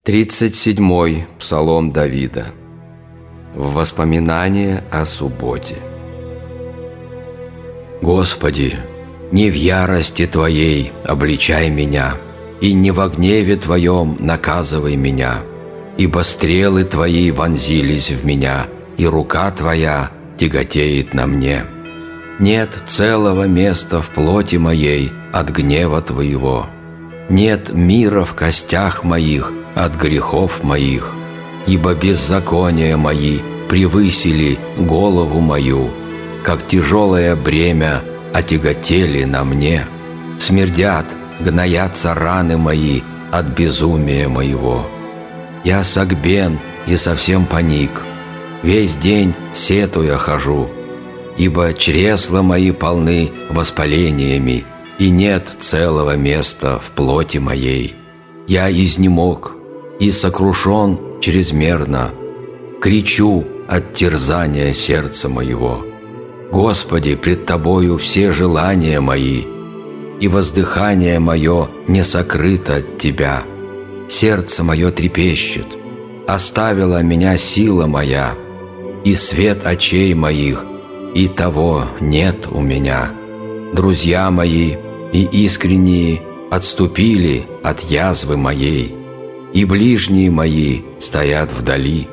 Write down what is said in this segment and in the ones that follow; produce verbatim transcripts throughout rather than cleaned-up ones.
Тридцать седьмой Псалом Давида. В воспоминание о субботе. Господи, не в ярости Твоей обличай меня, и не во гневе Твоем наказывай меня, ибо стрелы Твои вонзились в меня, и рука Твоя тяготеет на мне. Нет целого места в плоти моей от гнева Твоего. Нет мира в костях моих от грехов моих, ибо беззакония мои превысили голову мою, как тяжелое бремя отяготели на мне. Смердят, гноятся раны мои от безумия моего. Я согбен и совсем паник, весь день сетуя хожу, ибо чресла мои полны воспалениями, и нет целого места в плоти моей. Я изнемог и сокрушен чрезмерно, кричу от терзания сердца моего. Господи, пред Тобою все желания мои, и воздыхание мое не сокрыто от Тебя. Сердце мое трепещет, оставила меня сила моя, и свет очей моих, и того нет у меня. Друзья мои и искренние отступили от язвы моей, и ближние мои стоят вдали.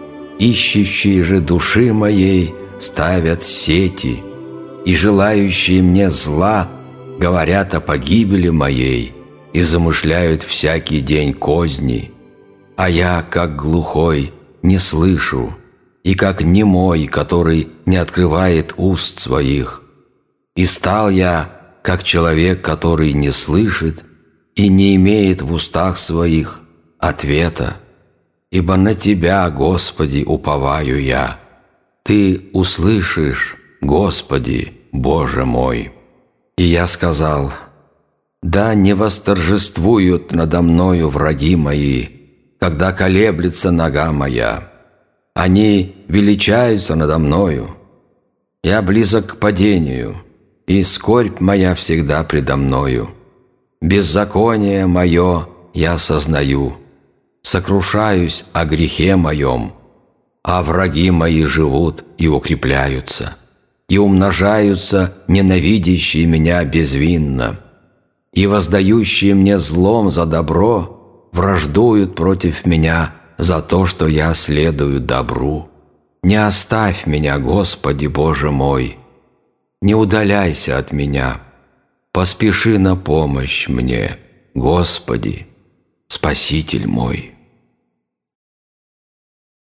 Ищущие же души моей ставят сети, и желающие мне зла говорят о погибели моей и замышляют всякий день козни. А я, как глухой, не слышу, и как немой, который не открывает уст своих. И стал я, как человек, который не слышит и не имеет в устах своих ответа. Ибо на Тебя, Господи, уповаю я. Ты услышишь, Господи, Боже мой. И я сказал: да не восторжествуют надо мною враги мои, когда колеблется нога моя. Они величаются надо мною. Я близок к падению, и скорбь моя всегда предо мною. Беззаконие мое я сознаю, сокрушаюсь о грехе моем, а враги мои живут и укрепляются, и умножаются ненавидящие меня безвинно, и воздающие мне злом за добро враждуют против меня за то, что я следую добру. Не оставь меня, Господи, Боже мой, не удаляйся от меня, поспеши на помощь мне, Господи, Спаситель мой.